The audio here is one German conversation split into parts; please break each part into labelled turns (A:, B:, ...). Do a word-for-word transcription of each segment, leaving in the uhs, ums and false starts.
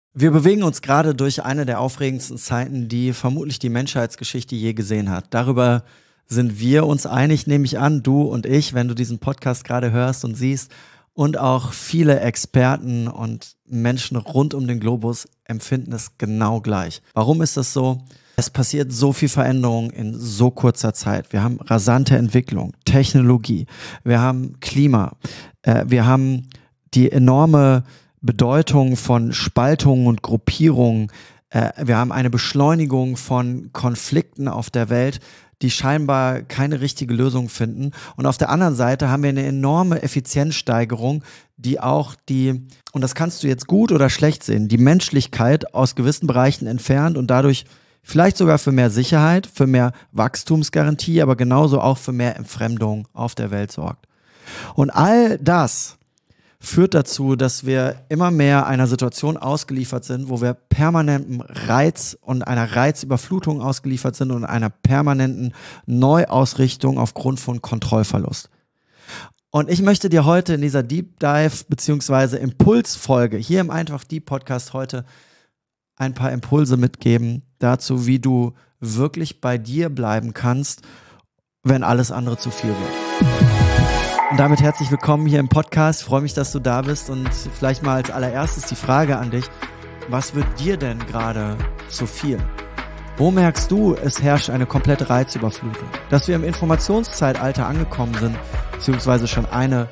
A: Wir bewegen uns gerade durch eine der aufregendsten Zeiten, die vermutlich die Menschheitsgeschichte je gesehen hat. Darüber sind wir uns einig, nehme ich an, du und ich, wenn du diesen Podcast gerade hörst und siehst. Und auch viele Experten und Menschen rund um den Globus empfinden es genau gleich. Warum ist das so? Es passiert so viel Veränderung in so kurzer Zeit. Wir haben rasante Entwicklung, Technologie, wir haben Klima, äh, wir haben die enorme Bedeutung von Spaltungen und Gruppierungen. Äh, wir haben eine Beschleunigung von Konflikten auf der Welt, die scheinbar keine richtige Lösung finden. Und auf der anderen Seite haben wir eine enorme Effizienzsteigerung, die auch die, und das kannst du jetzt gut oder schlecht sehen, die Menschlichkeit aus gewissen Bereichen entfernt und dadurch vielleicht sogar für mehr Sicherheit, für mehr Wachstumsgarantie, aber genauso auch für mehr Entfremdung auf der Welt sorgt. Und all das führt dazu, dass wir immer mehr einer Situation ausgeliefert sind, wo wir permanentem Reiz und einer Reizüberflutung ausgeliefert sind und einer permanenten Neuausrichtung aufgrund von Kontrollverlust. Und ich möchte dir heute in dieser Deep Dive bzw. Impulsfolge hier im Einfach Deep Podcast heute ein paar Impulse mitgeben dazu, wie du wirklich bei dir bleiben kannst, wenn alles andere zu viel wird. Und damit herzlich willkommen hier im Podcast. Ich freue mich, dass du da bist und vielleicht mal als allererstes die Frage an dich: Was wird dir denn gerade zu viel? Wo merkst du, es herrscht eine komplette Reizüberflutung? Dass wir im Informationszeitalter angekommen sind, beziehungsweise schon eine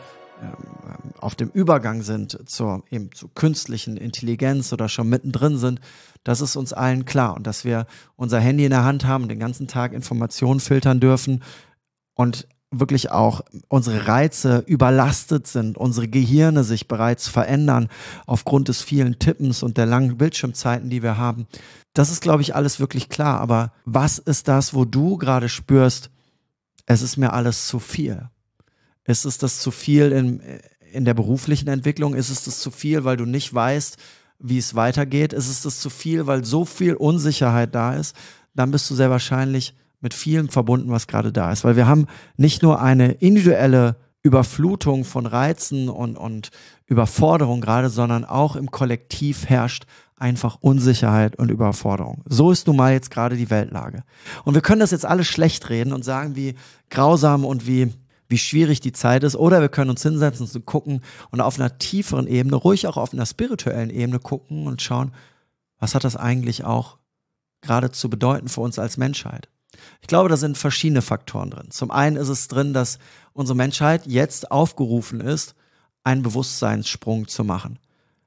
A: ähm, auf dem Übergang sind zur eben zu künstlichen Intelligenz oder schon mittendrin sind, das ist uns allen klar. Und dass wir unser Handy in der Hand haben und den ganzen Tag Informationen filtern dürfen und wirklich auch unsere Reize überlastet sind, unsere Gehirne sich bereits verändern aufgrund des vielen Tippens und der langen Bildschirmzeiten, die wir haben. Das ist, glaube ich, alles wirklich klar. Aber was ist das, wo du gerade spürst, es ist mir alles zu viel? Ist es das zu viel in, in der beruflichen Entwicklung? Ist es das zu viel, weil du nicht weißt, wie es weitergeht? Ist es das zu viel, weil so viel Unsicherheit da ist? Dann bist du sehr wahrscheinlich mit vielem verbunden, was gerade da ist. Weil wir haben nicht nur eine individuelle Überflutung von Reizen und, und Überforderung gerade, sondern auch im Kollektiv herrscht einfach Unsicherheit und Überforderung. So ist nun mal jetzt gerade die Weltlage. Und wir können das jetzt alles schlecht reden und sagen, wie grausam und wie, wie schwierig die Zeit ist. Oder wir können uns hinsetzen und gucken und auf einer tieferen Ebene, ruhig auch auf einer spirituellen Ebene gucken und schauen, was hat das eigentlich auch gerade zu bedeuten für uns als Menschheit. Ich glaube, da sind verschiedene Faktoren drin. Zum einen ist es drin, dass unsere Menschheit jetzt aufgerufen ist, einen Bewusstseinssprung zu machen.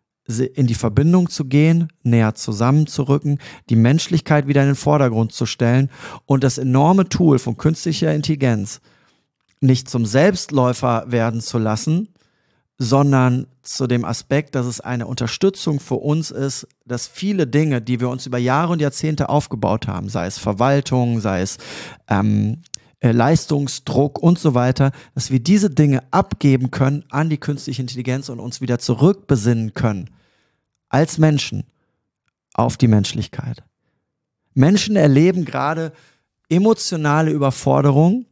A: In die Verbindung zu gehen, näher zusammenzurücken, die Menschlichkeit wieder in den Vordergrund zu stellen und das enorme Tool von künstlicher Intelligenz nicht zum Selbstläufer werden zu lassen, sondern zu dem Aspekt, dass es eine Unterstützung für uns ist, dass viele Dinge, die wir uns über Jahre und Jahrzehnte aufgebaut haben, sei es Verwaltung, sei es ähm, äh, Leistungsdruck und so weiter, dass wir diese Dinge abgeben können an die künstliche Intelligenz und uns wieder zurückbesinnen können als Menschen auf die Menschlichkeit. Menschen erleben gerade emotionale Überforderung,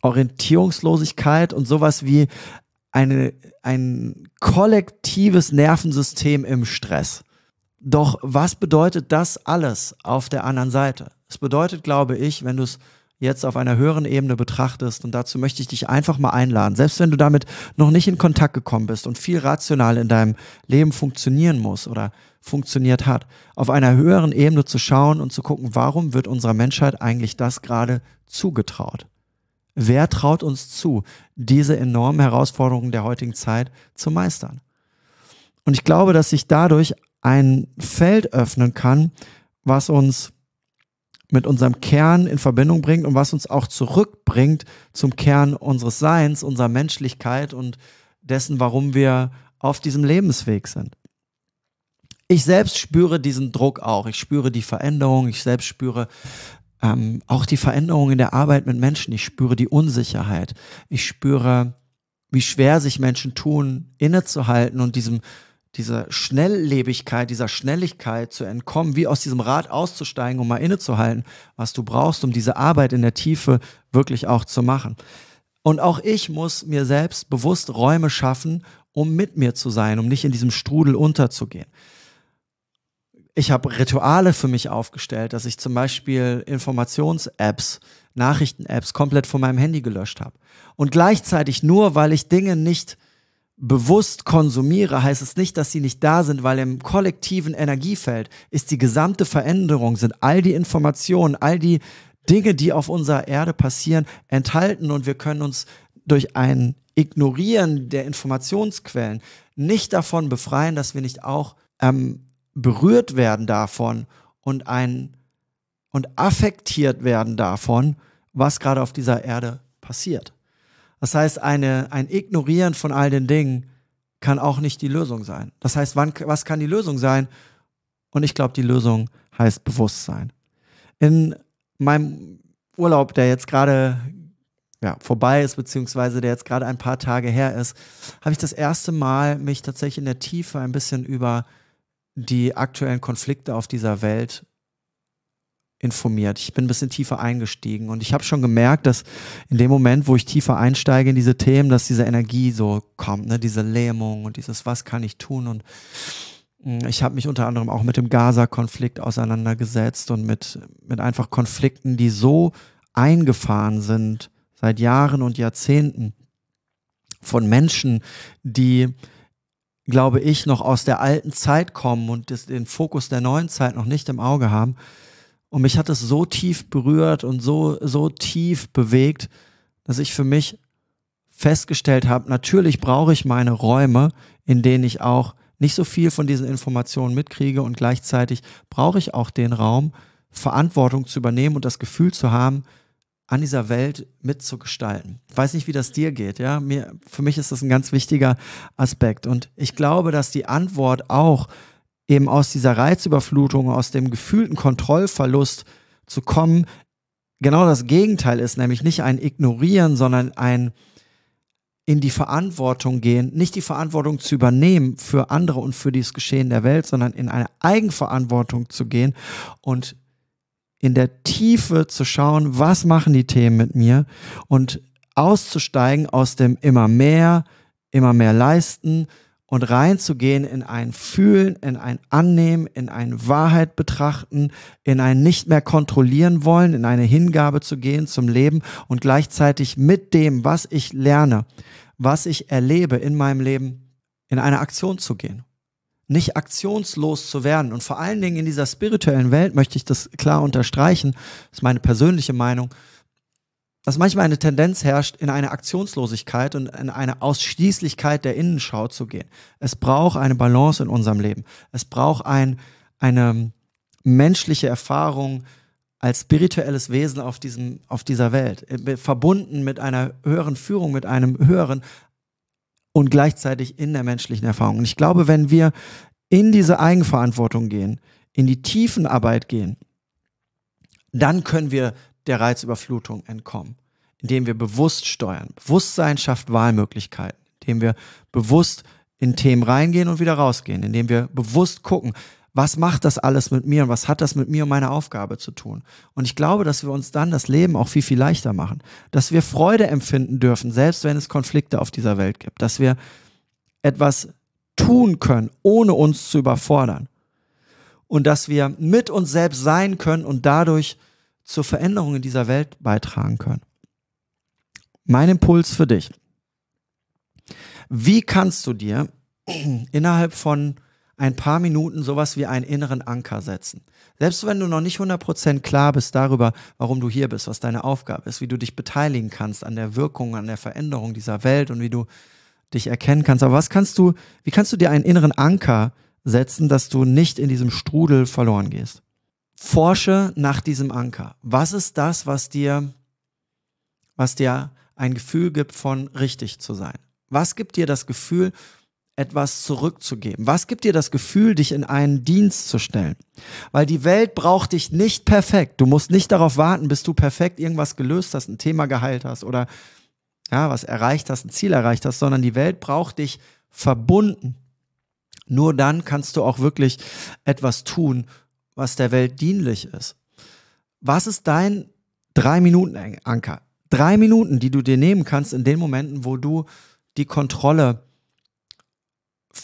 A: Orientierungslosigkeit und sowas wie Eine, ein kollektives Nervensystem im Stress. Doch was bedeutet das alles auf der anderen Seite? Es bedeutet, glaube ich, wenn du es jetzt auf einer höheren Ebene betrachtest, und dazu möchte ich dich einfach mal einladen, selbst wenn du damit noch nicht in Kontakt gekommen bist und viel rational in deinem Leben funktionieren muss oder funktioniert hat, auf einer höheren Ebene zu schauen und zu gucken, warum wird unserer Menschheit eigentlich das gerade zugetraut? Wer traut uns zu, diese enormen Herausforderungen der heutigen Zeit zu meistern? Und ich glaube, dass sich dadurch ein Feld öffnen kann, was uns mit unserem Kern in Verbindung bringt und was uns auch zurückbringt zum Kern unseres Seins, unserer Menschlichkeit und dessen, warum wir auf diesem Lebensweg sind. Ich selbst spüre diesen Druck auch. Ich spüre die Veränderung. Ich selbst spüre Ähm, auch die Veränderung in der Arbeit mit Menschen. Ich spüre die Unsicherheit. Ich spüre, wie schwer sich Menschen tun, innezuhalten und diesem, dieser Schnelllebigkeit, dieser Schnelligkeit zu entkommen, wie aus diesem Rad auszusteigen, um mal innezuhalten, was du brauchst, um diese Arbeit in der Tiefe wirklich auch zu machen. Und auch ich muss mir selbst bewusst Räume schaffen, um mit mir zu sein, um nicht in diesem Strudel unterzugehen. ich habe Rituale für mich aufgestellt, dass ich zum Beispiel Informations-Apps, Nachrichten-Apps komplett von meinem Handy gelöscht habe. Und gleichzeitig nur, weil ich Dinge nicht bewusst konsumiere, heißt es nicht, dass sie nicht da sind, weil im kollektiven Energiefeld ist die gesamte Veränderung, sind all die Informationen, all die Dinge, die auf unserer Erde passieren, enthalten und wir können uns durch ein Ignorieren der Informationsquellen nicht davon befreien, dass wir nicht auch ähm, berührt werden davon und ein und affektiert werden davon, was gerade auf dieser Erde passiert. Das heißt, eine, ein Ignorieren von all den Dingen kann auch nicht die Lösung sein. Das heißt, wann, was kann die Lösung sein? Und ich glaube, die Lösung heißt Bewusstsein. In meinem Urlaub, der jetzt gerade ja, vorbei ist, beziehungsweise der jetzt gerade ein paar Tage her ist, habe ich das erste Mal mich tatsächlich in der Tiefe ein bisschen über die aktuellen Konflikte auf dieser Welt informiert. Ich bin ein bisschen tiefer eingestiegen und ich habe schon gemerkt, dass in dem Moment, wo ich tiefer einsteige in diese Themen, dass diese Energie so kommt, ne, diese Lähmung und dieses, was kann ich tun? Und ich habe mich unter anderem auch mit dem Gaza-Konflikt auseinandergesetzt und mit, mit einfach Konflikten, die so eingefahren sind seit Jahren und Jahrzehnten von Menschen, die, glaube ich, noch aus der alten Zeit kommen und das, den Fokus der neuen Zeit noch nicht im Auge haben. Und mich hat es so tief berührt und so, so tief bewegt, dass ich für mich festgestellt habe, natürlich brauche ich meine Räume, in denen ich auch nicht so viel von diesen Informationen mitkriege und gleichzeitig brauche ich auch den Raum, Verantwortung zu übernehmen und das Gefühl zu haben, an dieser Welt mitzugestalten. Ich weiß nicht, wie das dir geht, ja. Mir, für mich ist das ein ganz wichtiger Aspekt. Und ich glaube, dass die Antwort auch eben aus dieser Reizüberflutung, aus dem gefühlten Kontrollverlust zu kommen, genau das Gegenteil ist, nämlich nicht ein Ignorieren, sondern ein in die Verantwortung gehen, nicht die Verantwortung zu übernehmen für andere und für das Geschehen der Welt, sondern in eine Eigenverantwortung zu gehen und in der Tiefe zu schauen, was machen die Themen mit mir und auszusteigen aus dem immer mehr, immer mehr leisten und reinzugehen in ein Fühlen, in ein Annehmen, in ein Wahrheit betrachten, in ein nicht mehr kontrollieren wollen, in eine Hingabe zu gehen zum Leben und gleichzeitig mit dem, was ich lerne, was ich erlebe in meinem Leben, in eine Aktion zu gehen. Nicht aktionslos zu werden. Und vor allen Dingen in dieser spirituellen Welt möchte ich das klar unterstreichen, das ist meine persönliche Meinung, dass manchmal eine Tendenz herrscht, in eine Aktionslosigkeit und in eine Ausschließlichkeit der Innenschau zu gehen. Es braucht eine Balance in unserem Leben. Es braucht ein, eine menschliche Erfahrung als spirituelles Wesen auf diesem, auf dieser Welt, verbunden mit einer höheren Führung, mit einem höheren und gleichzeitig in der menschlichen Erfahrung. Und ich glaube, wenn wir in diese Eigenverantwortung gehen, in die Tiefenarbeit gehen, dann können wir der Reizüberflutung entkommen, indem wir bewusst steuern. Bewusstsein schafft Wahlmöglichkeiten, indem wir bewusst in Themen reingehen und wieder rausgehen, indem wir bewusst gucken, was macht das alles mit mir und was hat das mit mir und meiner Aufgabe zu tun. Und ich glaube, dass wir uns dann das Leben auch viel, viel leichter machen, dass wir Freude empfinden dürfen, selbst wenn es Konflikte auf dieser Welt gibt, dass wir etwas tun können, ohne uns zu überfordern und dass wir mit uns selbst sein können und dadurch zur Veränderung in dieser Welt beitragen können. Mein Impuls für dich. Wie kannst du dir innerhalb von ein paar Minuten sowas wie einen inneren Anker setzen? Selbst wenn du noch nicht hundert Prozent klar bist darüber, warum du hier bist, was deine Aufgabe ist, wie du dich beteiligen kannst an der Wirkung, an der Veränderung dieser Welt und wie du dich erkennen kannst. Aber was kannst du, wie kannst du dir einen inneren Anker setzen, dass du nicht in diesem Strudel verloren gehst? Forsche nach diesem Anker. Was ist das, was dir, was dir ein Gefühl gibt von richtig zu sein? Was gibt dir das Gefühl, etwas zurückzugeben? Was gibt dir das Gefühl, dich in einen Dienst zu stellen? Weil die Welt braucht dich nicht perfekt. Du musst nicht darauf warten, bis du perfekt irgendwas gelöst hast, ein Thema geheilt hast oder ja, was erreicht hast, ein Ziel erreicht hast, sondern die Welt braucht dich verbunden. Nur dann kannst du auch wirklich etwas tun, was der Welt dienlich ist. Was ist dein Drei-Minuten-Anker? Drei Minuten, die du dir nehmen kannst in den Momenten, wo du die Kontrolle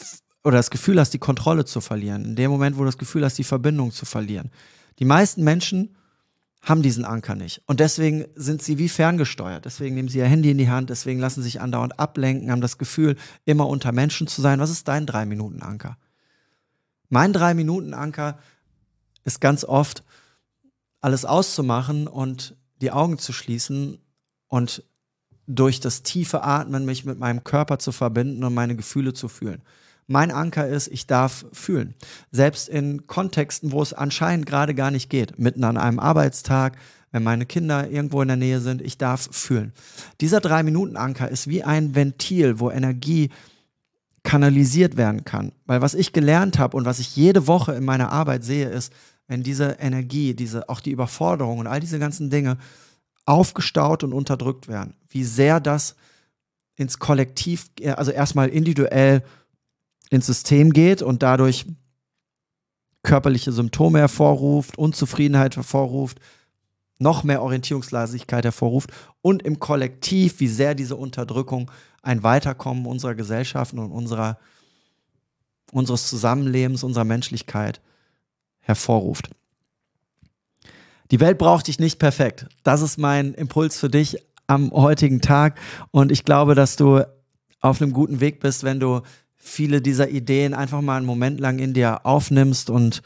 A: oder das Gefühl hast, die Kontrolle zu verlieren. In dem Moment, wo du das Gefühl hast, die Verbindung zu verlieren. Die meisten Menschen haben diesen Anker nicht. Und deswegen sind sie wie ferngesteuert. Deswegen nehmen sie ihr Handy in die Hand, deswegen lassen sie sich andauernd ablenken, haben das Gefühl, immer unter Menschen zu sein. Was ist dein Drei-Minuten-Anker? Mein Drei-Minuten-Anker ist ganz oft, alles auszumachen und die Augen zu schließen und durch das tiefe Atmen mich mit meinem Körper zu verbinden und meine Gefühle zu fühlen. Mein Anker ist, ich darf fühlen. Selbst in Kontexten, wo es anscheinend gerade gar nicht geht. Mitten an einem Arbeitstag, wenn meine Kinder irgendwo in der Nähe sind, ich darf fühlen. Dieser Drei-Minuten-Anker ist wie ein Ventil, wo Energie kanalisiert werden kann. Weil was ich gelernt habe und was ich jede Woche in meiner Arbeit sehe, ist, wenn diese Energie, diese, auch die Überforderung und all diese ganzen Dinge aufgestaut und unterdrückt werden, wie sehr das ins Kollektiv, also erstmal individuell ins System geht und dadurch körperliche Symptome hervorruft, Unzufriedenheit hervorruft, noch mehr Orientierungslosigkeit hervorruft und im Kollektiv, wie sehr diese Unterdrückung ein Weiterkommen unserer Gesellschaften und unserer, unseres Zusammenlebens, unserer Menschlichkeit hervorruft. Die Welt braucht dich nicht perfekt. Das ist mein Impuls für dich am heutigen Tag und ich glaube, dass du auf einem guten Weg bist, wenn du viele dieser Ideen einfach mal einen Moment lang in dir aufnimmst und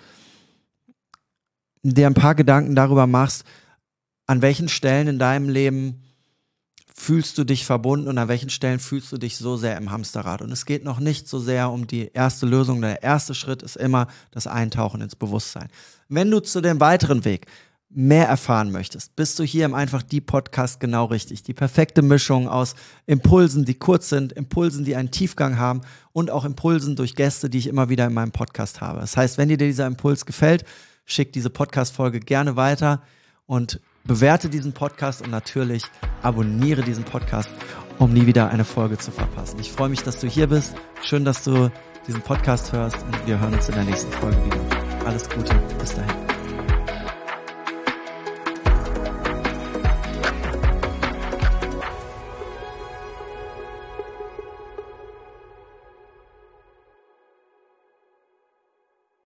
A: dir ein paar Gedanken darüber machst, an welchen Stellen in deinem Leben fühlst du dich verbunden und an welchen Stellen fühlst du dich so sehr im Hamsterrad. Und es geht noch nicht so sehr um die erste Lösung. Der erste Schritt ist immer das Eintauchen ins Bewusstsein. Wenn du zu dem weiteren Weg mehr erfahren möchtest, bist du hier im Einfach Die Podcast genau richtig. Die perfekte Mischung aus Impulsen, die kurz sind, Impulsen, die einen Tiefgang haben und auch Impulsen durch Gäste, die ich immer wieder in meinem Podcast habe. Das heißt, wenn dir dieser Impuls gefällt, schick diese Podcast-Folge gerne weiter und bewerte diesen Podcast und natürlich abonniere diesen Podcast, um nie wieder eine Folge zu verpassen. Ich freue mich, dass du hier bist. Schön, dass du diesen Podcast hörst und wir hören uns in der nächsten Folge wieder. Alles Gute, bis dahin.